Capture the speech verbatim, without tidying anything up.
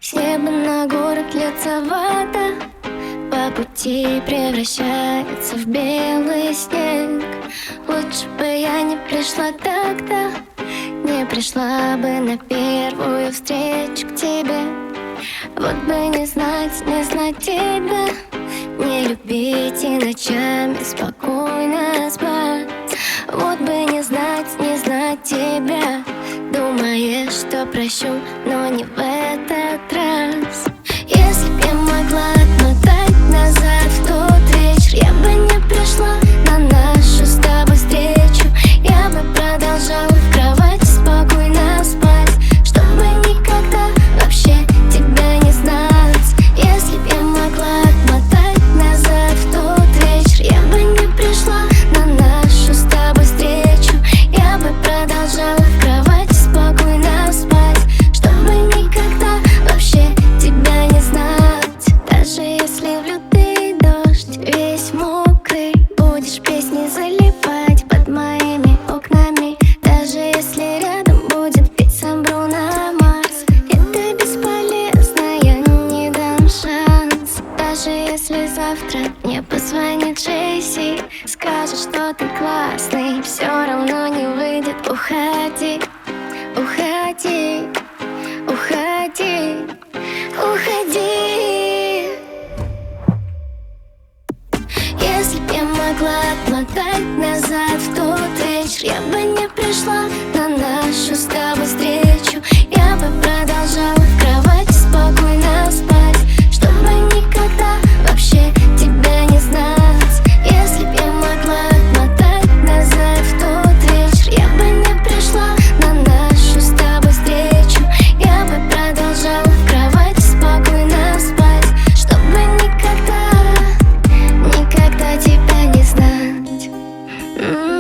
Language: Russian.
С неба на город льется вода, по пути превращается в белый снег. Лучше бы я не пришла тогда, не пришла бы на первую встречу к тебе. Вот бы не знать, не знать тебя, не любить и ночами спокойно спать. Вот бы не знать, не знать тебя, думаешь, что прощу, но не в этот раз. Если б я могла отмотать назад в тот вечер, я бы не пришла на нашу с тобой встречу. Я бы продолжала в кровати спокойно спать, чтобы никогда вообще тебя не знать. Если б я могла отмотать назад в тот вечер, я бы не пришла на нашу с тобой встречу. Я бы продолжала в кровати спокойно спать, чтобы никогда вообще тебя не знать. Даже если в лютый дождь весь мокрый, будешь песни заливать под моими окнами. Даже если рядом будет петь сам Бруно Марс, это бесполезно, я не дам шанс. Даже если завтра мне позвонит Джесси, скажет, что ты классный, все равно не выйдет. Уходи, уходи, уходи, уходи. Если б я могла отмотать назад в тот вечер, я бы не пришла на нашу с тобой встречу. Я бы продолжала в кровати спокойно спать, чтобы никогда вообще тебя не знать. Если б я могла отмотать назад в тот вечер, я бы не пришла на нашу с тобой встречу. Я бы продолжала в кровати спокойно спать, чтобы никогда, никогда тебя не знать. М-м-м.